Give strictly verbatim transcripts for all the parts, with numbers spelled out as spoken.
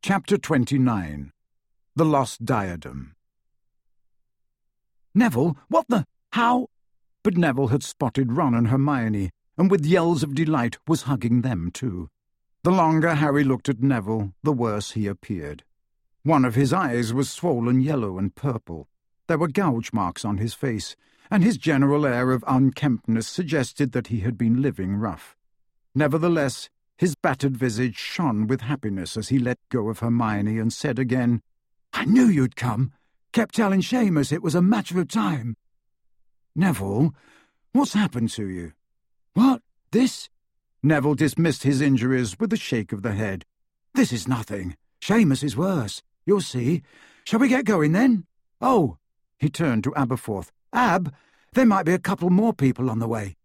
Chapter twenty-nine. The Lost Diadem. "Neville, what the... how—" But Neville had spotted Ron and Hermione, and with yells of delight was hugging them too. The longer Harry looked at Neville, the worse he appeared. One of his eyes was swollen yellow and purple. There were gouge marks on his face, and his general air of unkemptness suggested that he had been living rough. Nevertheless, his battered visage shone with happiness as he let go of Hermione and said again, "I knew you'd come. Kept telling Seamus it was a matter of time." "Neville, what's happened to you?" "What? This?" Neville dismissed his injuries with a shake of the head. "This is nothing. Seamus is worse. You'll see. Shall we get going, then? Oh," he turned to Aberforth. "Ab, there might be a couple more people on the way."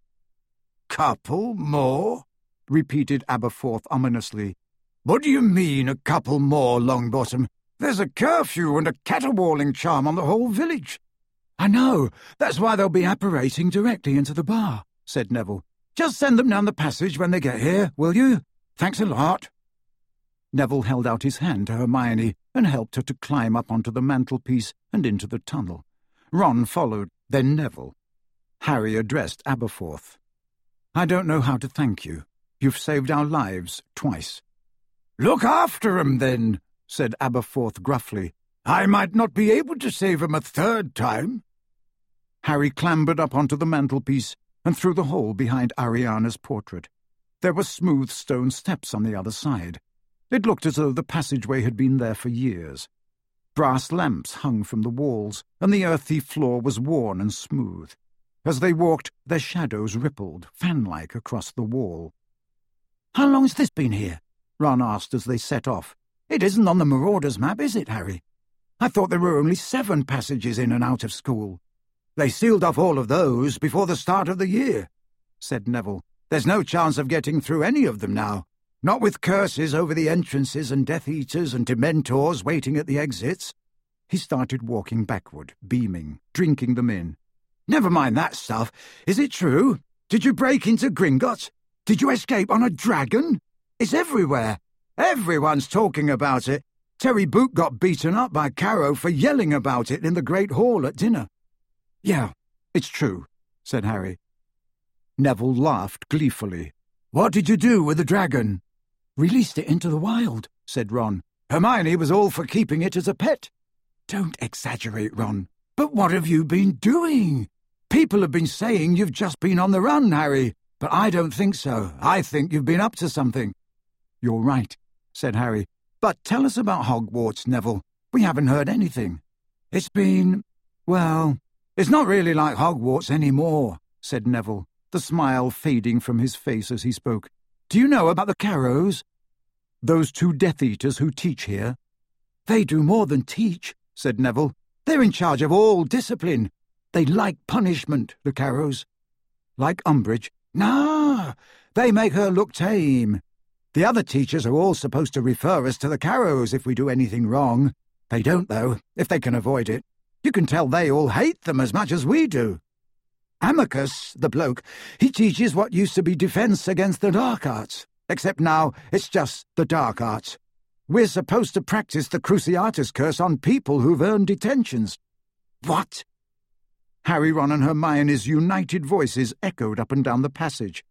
"Couple more?" repeated Aberforth ominously. "What do you mean, a couple more, Longbottom? There's a curfew and a caterwauling charm on the whole village." "I know. That's why they'll be apparating directly into the bar," said Neville. "Just send them down the passage when they get here, will you? Thanks a lot." Neville held out his hand to Hermione and helped her to climb up onto the mantelpiece and into the tunnel. Ron followed, then Neville. Harry addressed Aberforth. "I don't know how to thank you. You've saved our lives twice." "Look after 'em, then," said Aberforth gruffly. "I might not be able to save 'em a third time." Harry clambered up onto the mantelpiece and through the hole behind Ariana's portrait. There were smooth stone steps on the other side. It looked as though the passageway had been there for years. Brass lamps hung from the walls, and the earthy floor was worn and smooth. As they walked, their shadows rippled, fan-like, across the wall. "How long's this been here?" Ron asked as they set off. "It isn't on the Marauders map, is it, Harry? I thought there were only seven passages in and out of school." "They sealed off all of those before the start of the year," said Neville. "There's no chance of getting through any of them now. Not with curses over the entrances and Death Eaters and Dementors waiting at the exits." He started walking backward, beaming, drinking them in. "Never mind that stuff. Is it true? Did you break into Gringotts? Did you escape on a dragon? It's everywhere. Everyone's talking about it. Terry Boot got beaten up by Caro for yelling about it in the Great Hall at dinner." "Yeah, it's true," said Harry. Neville laughed gleefully. "What did you do with the dragon?" "Released it into the wild," said Ron. "Hermione was all for keeping it as a pet." "Don't exaggerate, Ron." "But what have you been doing? People have been saying you've just been on the run, Harry. But I don't think so. I think you've been up to something." "You're right," said Harry. "But tell us about Hogwarts, Neville. We haven't heard anything." "It's been... well, it's not really like Hogwarts anymore," said Neville, the smile fading from his face as he spoke. "Do you know about the Carrows?" "Those two Death Eaters who teach here?" "They do more than teach," said Neville. "They're in charge of all discipline. They like punishment, the Carrows." "Like Umbridge?" "Nah, they make her look tame. The other teachers are all supposed to refer us to the Carrows if we do anything wrong. They don't, though, if they can avoid it. You can tell they all hate them as much as we do. Amicus, the bloke, he teaches what used to be defence against the dark arts, except now it's just the dark arts. We're supposed to practice the Cruciatus curse on people who've earned detentions." "What?" Harry, Ron and Hermione's united voices echoed up and down the passage.